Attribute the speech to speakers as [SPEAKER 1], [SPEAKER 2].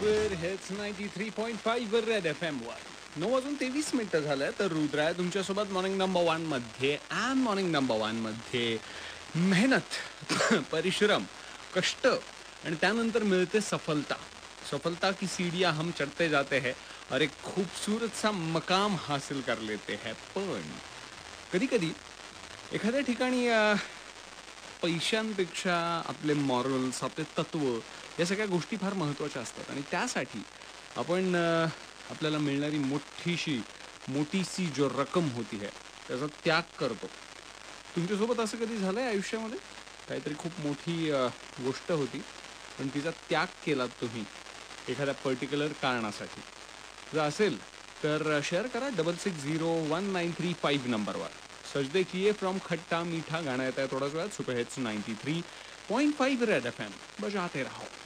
[SPEAKER 1] Super hits 93.5 वर red FM वर 9:23 झालंय. तर रुद्र आहे तुमच्यासोबत मॉर्निंग नंबर 1 मध्ये. अँड मॉर्निंग नंबर 1 मध्ये मेहनत परिश्रम कष्ट आणि त्यानंतर मिळते सफलता. सफलता की सीढ़ियां हम चढ़ते जाते हैं और एक खूबसूरत सा मकाम हासिल कर लेते हैं. पण कधी कधी एखाद्या ठिकाणी पैशांपेक्षा आपले मॉरल्स, आपले तत्व या सगळ्या गोष्टी फार महत्त्वाच्या असतात आणि त्यासाठी आपण आपल्याला मिळणारी मोठीशी जो रक्कम होती है त्याचा त्याग करतो. तुमच्यासोबत असं कधी झालंय आयुष्यामध्ये? काहीतरी खूप मोठी गोष्ट होती पण तिचा त्याग केलात तुम्ही एखाद्या पर्टिक्युलर कारणासाठी. जर असेल तर शेअर करा 660193 नंबरवर. सजदे किए फ्रॉम खट्टा मीठा गाणं येत आहे थोड्याच वेळात. सुपर हिट्स 93.5 रेड FM बजाते रहो.